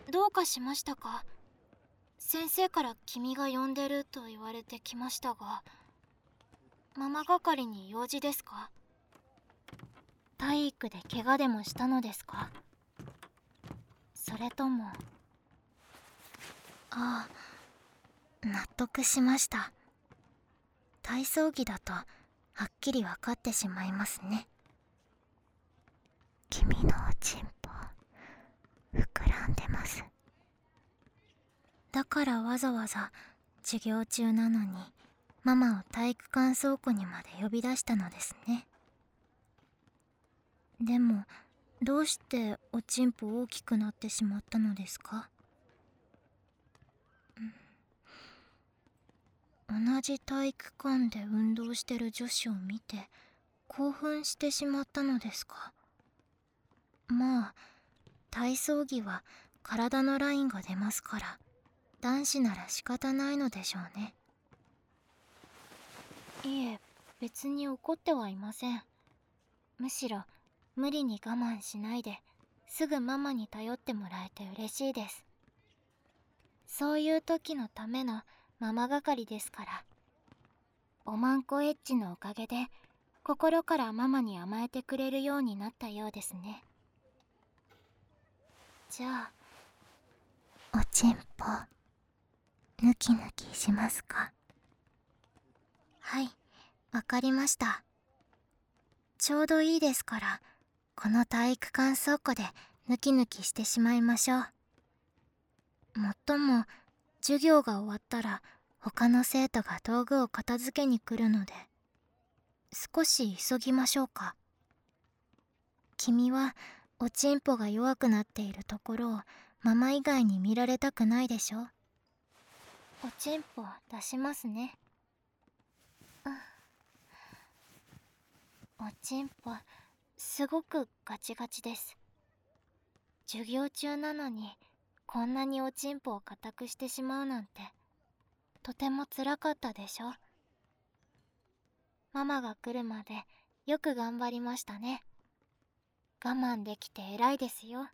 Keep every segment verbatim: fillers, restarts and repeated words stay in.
どうかしましたか？先生から君が呼んでると言われてきましたが、ママ係に用事ですか？体育で怪我でもしたのですか？それとも…ああ、納得しました。体操着だとはっきり分かってしまいますね。君のおちんぽ膨らんでます。だからわざわざ授業中なのにママを体育館倉庫にまで呼び出したのですね。でもどうしておちんぽ大きくなってしまったのですか？同じ体育館で運動してる女子を見て興奮してしまったのですか？まあ体操着は体のラインが出ますから男子なら仕方ないのでしょうね。いえ、別に怒ってはいません。むしろ無理に我慢しないですぐママに頼ってもらえて嬉しいです。そういう時のためのママ係ですから。おまんこエッジのおかげで心からママに甘えてくれるようになったようですね。じゃあおちんぽぬきぬきしますか？はい、わかりました。ちょうどいいですからこの体育館倉庫でぬきぬきしてしまいましょう。もっとも授業が終わったら他の生徒が道具を片付けに来るので少し急ぎましょうか。君はおちんぽが弱くなっているところをママ以外に見られたくないでしょ？おちんぽ出しますね。おちんぽすごくガチガチです。授業中なのにこんなにおちんぽを硬くしてしまうなんてとてもつらかったでしょ。ママが来るまでよく頑張りましたね。我慢できて偉いですよ。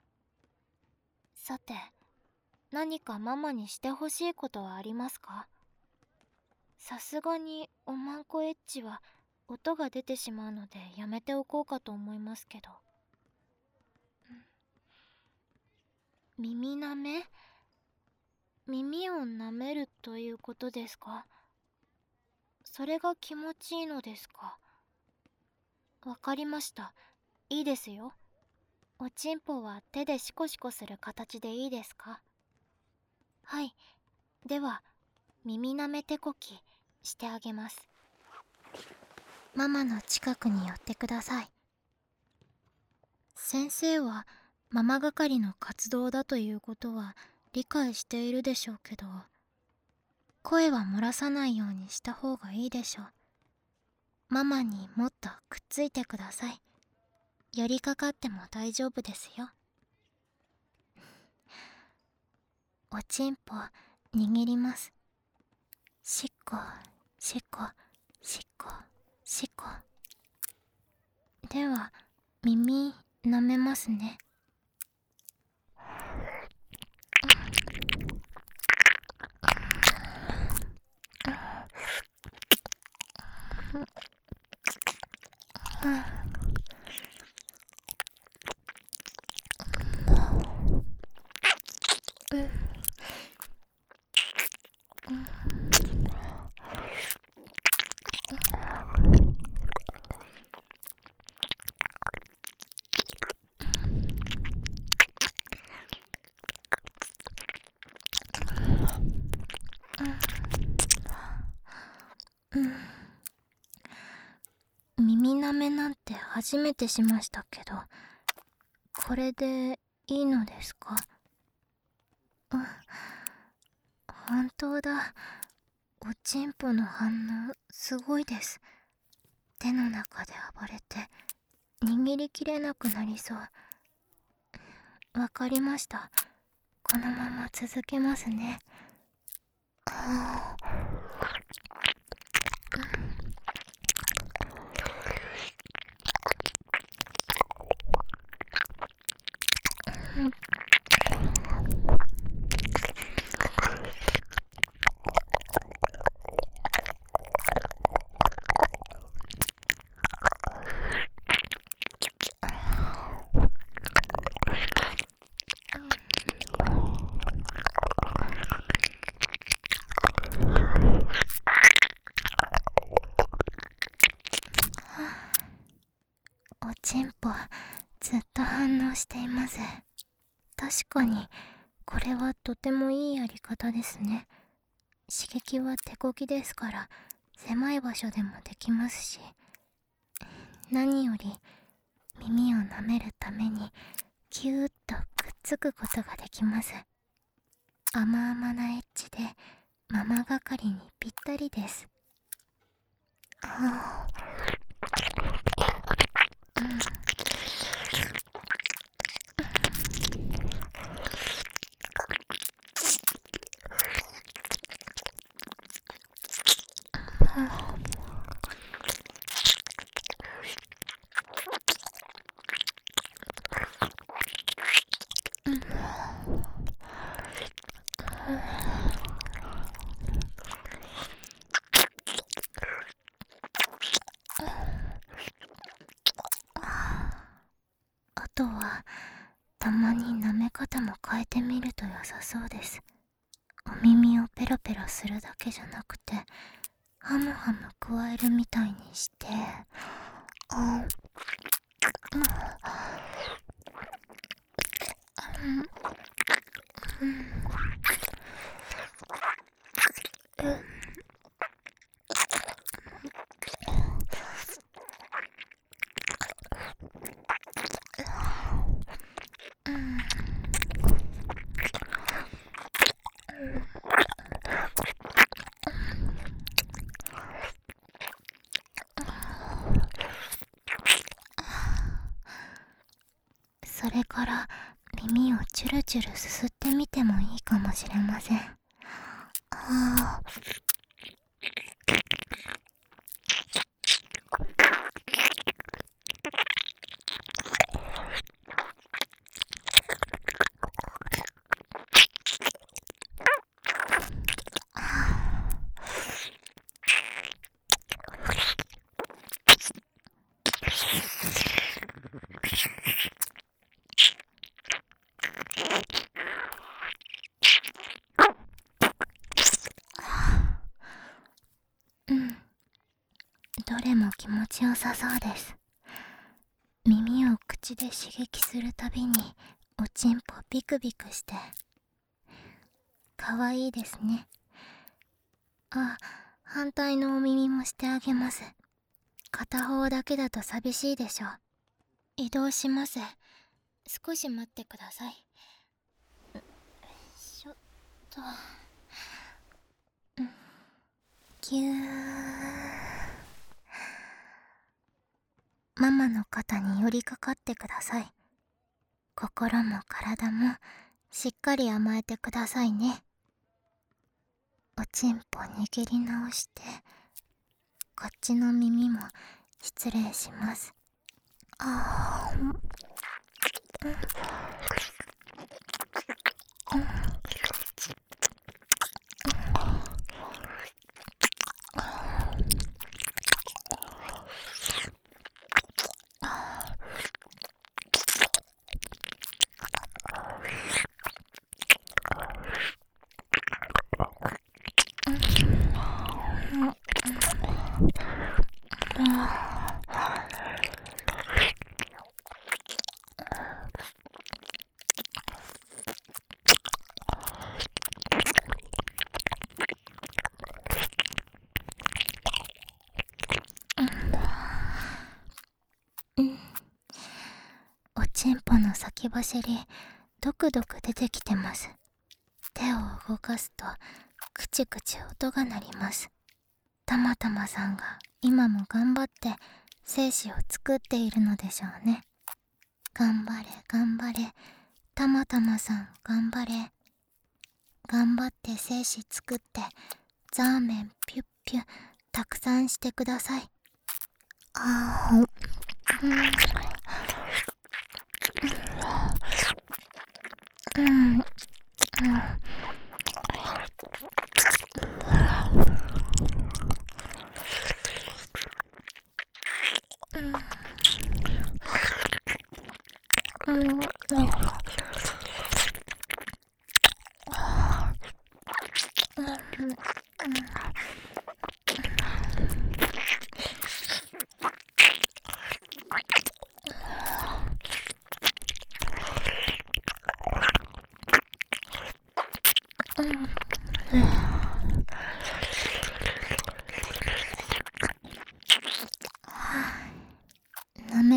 さて、何かママにしてほしいことはありますか？さすがにおまんこエッジは音が出てしまうのでやめておこうかと思いますけど。耳なめ？耳を舐めるということですか？それが気持ちいいのですか？わかりました。いいですよ。おちんぽは手でシコシコする形でいいですか？はい。では、耳なめ手こきしてあげます。ママの近くに寄ってください。先生はママ係の活動だということは理解しているでしょうけど、声は漏らさないようにした方がいいでしょう。ママにもっとくっついてください。寄りかかっても大丈夫ですよ。おちんぽ握ります。しっこしっこしっこしっこ。では耳舐めますね。耳なめなんて初めてしましたけど、これでいいのですか？うん、本当だ。おちんぽの反応すごいです。手の中で暴れて握りきれなくなりそう。わかりました。このまま続けますね。 おちんぽずっと反応しています。確かにこれはとてもいいやり方ですね。刺激は手こぎですから狭い場所でもできますし、何より耳を舐めるためにキューッとくっつくことができます。甘々なエッジでママ係にぴったりです。ああ、うん。あとはたまに舐め方も変えてみると良さそうです。お耳をペロペロするだけじゃなくてハムハム加えるみたいにして、あ、うん、うん、うん、うん。それから耳をチュルチュルすすってみてもいいかもしれません。ああ、うん。どれも気持ちよさそうです。耳を口で刺激するたびにおちんぽビクビクしてかわいいですね。あ、反対のお耳もしてあげます。片方だけだと寂しいでしょう。移動します。少し待ってください。よいしょっと。ぎゅー。ママの肩に寄りかかってください。心も体もしっかり甘えてくださいね。おちんぽ握り直して、こっちの耳も失礼します。あー、うん、うん、うん。おちんぽの先走りドクドク出てきてます。手を動かすとクチクチ音が鳴ります。たまたまさんが今も頑張って精子を作っているのでしょうね。頑張れ頑張れ、たまたまさん頑張れ。頑張って精子作ってザーメンピュッピュたくさんしてください。あー、うん、うん、うん、うん、うん、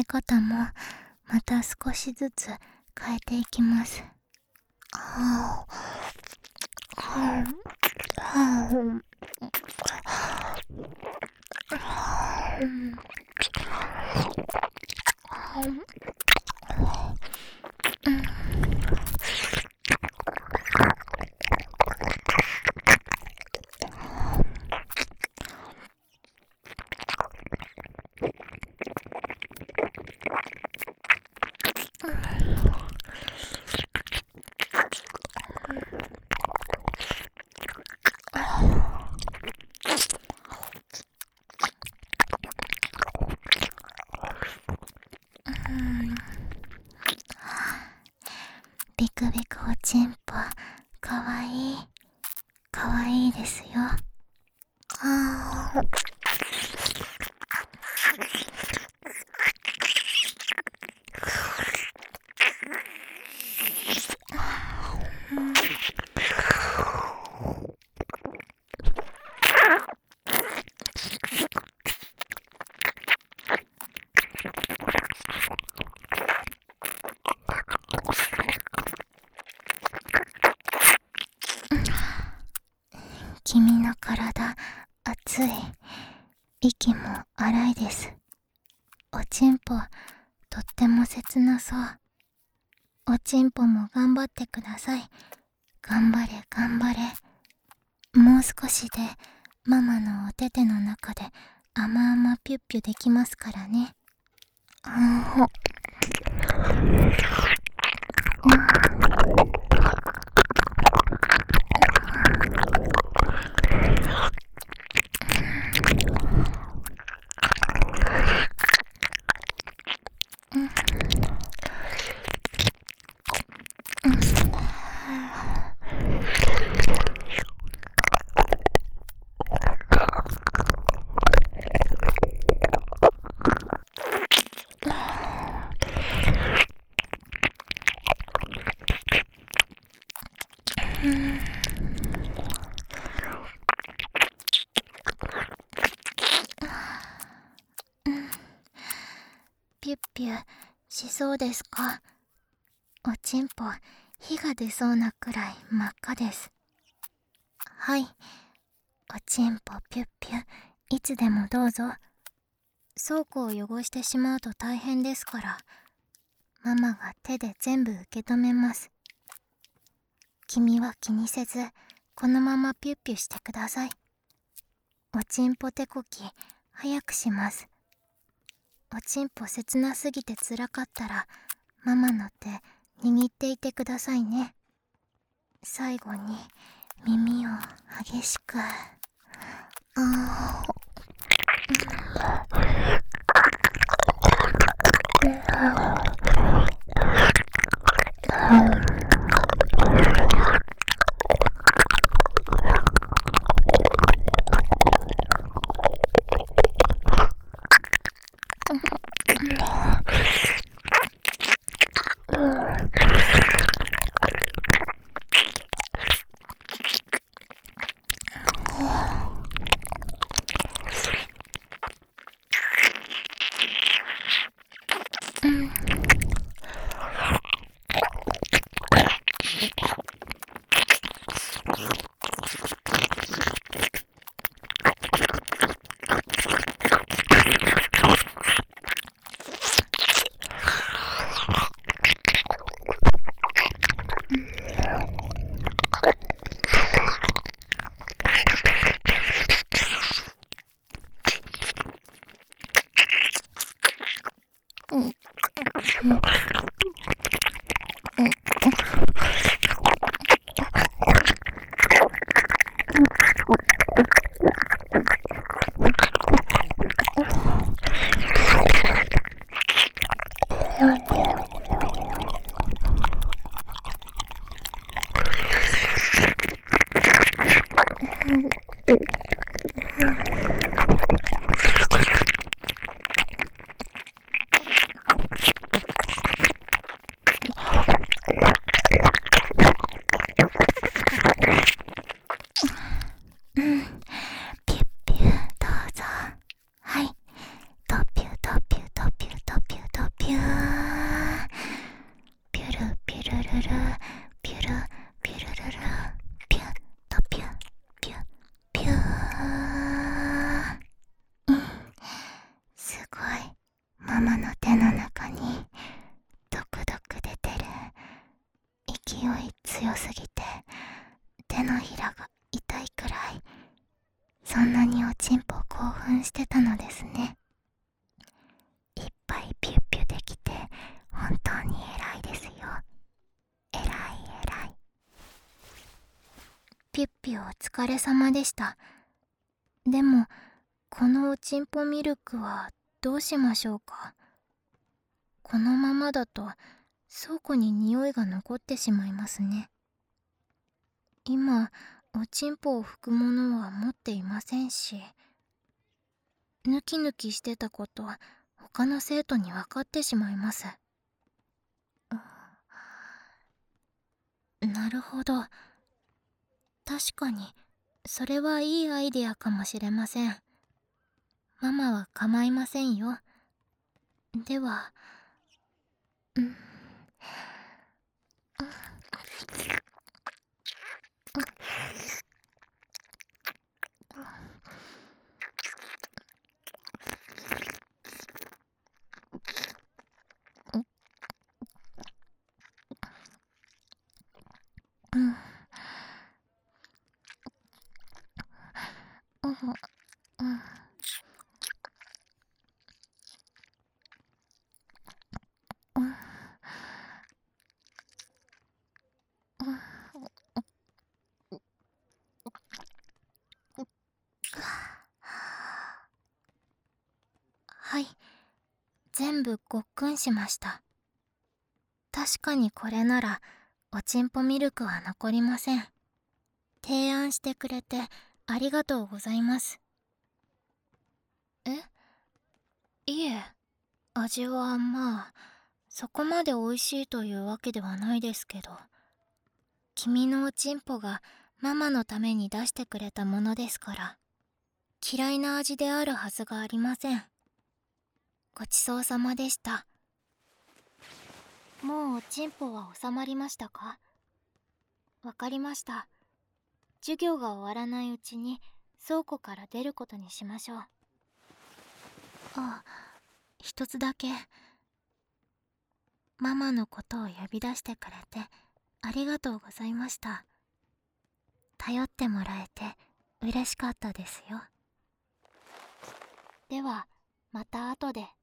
め方もまた少しずつ変えていきます。はぁ、はぁ、はぁ、ビクビクおちんぽ、かわいい、かわいいですよ。あー、君の体、熱い。息も荒いです。おちんぽ、とっても切なそう。おちんぽも頑張ってください。頑張れ、頑張れ。もう少しで、ママのお手手の中で、甘々ピュッピュできますからね。うんほ。ピュッピュしそうですか？おちんぽ、火が出そうなくらい真っ赤です。はい。おちんぽピュッピュ、いつでもどうぞ。倉庫を汚してしまうと大変ですから、ママが手で全部受け止めます。君は気にせず、このままピュッピュしてください。おちんぽ手こき、早くします。おちんぽ切なすぎてつらかったら、ママの手、握っていてくださいね。最後に、耳を激しく。あー。ピュッピュ、どうぞ。はい。ドピュドピュドピュドピュド日お疲れ様でした。でもこのおちんぽミルクはどうしましょうか。このままだと倉庫に匂いが残ってしまいますね。今おちんぽを拭くものは持っていませんし、ヌキヌキしてたこと他の生徒に分かってしまいます。なるほど。確かにそれはいいアイデアかもしれません。ママは構いませんよ。では、うん、うん、うん、うん、うん、はい、全部ごっくんしました。確かにこれならおちんぽミルクは残りません。提案してくれてありがとうございます。え？いえ、味はまあそこまで美味しいというわけではないですけど、君のおちんぽがママのために出してくれたものですから嫌いな味であるはずがありません。ごちそうさまでした。もうおちんぽは収まりましたか？わかりました。授業が終わらないうちに倉庫から出ることにしましょう。あ、一つだけ。ママのことを呼び出してくれてありがとうございました。頼ってもらえて嬉しかったですよ。ではまた後で。